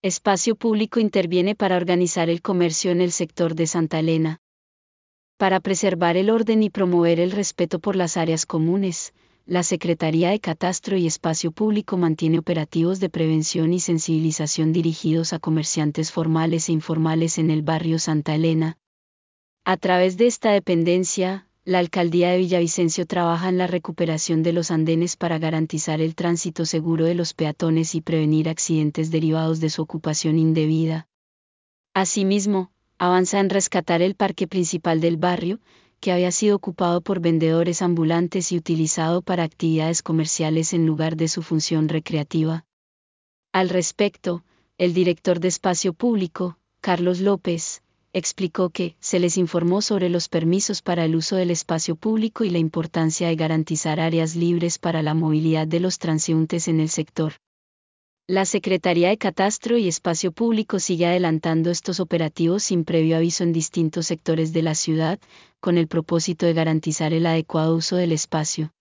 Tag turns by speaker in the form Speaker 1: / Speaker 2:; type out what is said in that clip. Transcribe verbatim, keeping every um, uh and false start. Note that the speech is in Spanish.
Speaker 1: Espacio Público interviene para organizar el comercio en el sector de Santa Elena. Para preservar el orden y promover el respeto por las áreas comunes, la Secretaría de Catastro y Espacio Público mantiene operativos de prevención y sensibilización dirigidos a comerciantes formales e informales en el barrio Santa Elena. A través de esta dependencia, la Alcaldía de Villavicencio trabaja en la recuperación de los andenes para garantizar el tránsito seguro de los peatones y prevenir accidentes derivados de su ocupación indebida. Asimismo, avanza en rescatar el parque principal del barrio, que había sido ocupado por vendedores ambulantes y utilizado para actividades comerciales en lugar de su función recreativa. Al respecto, el director de Espacio Público, Carlos López, explicó que se les informó sobre los permisos para el uso del espacio público y la importancia de garantizar áreas libres para la movilidad de los transeúntes en el sector. La Secretaría de Catastro y Espacio Público sigue adelantando estos operativos sin previo aviso en distintos sectores de la ciudad, con el propósito de garantizar el adecuado uso del espacio.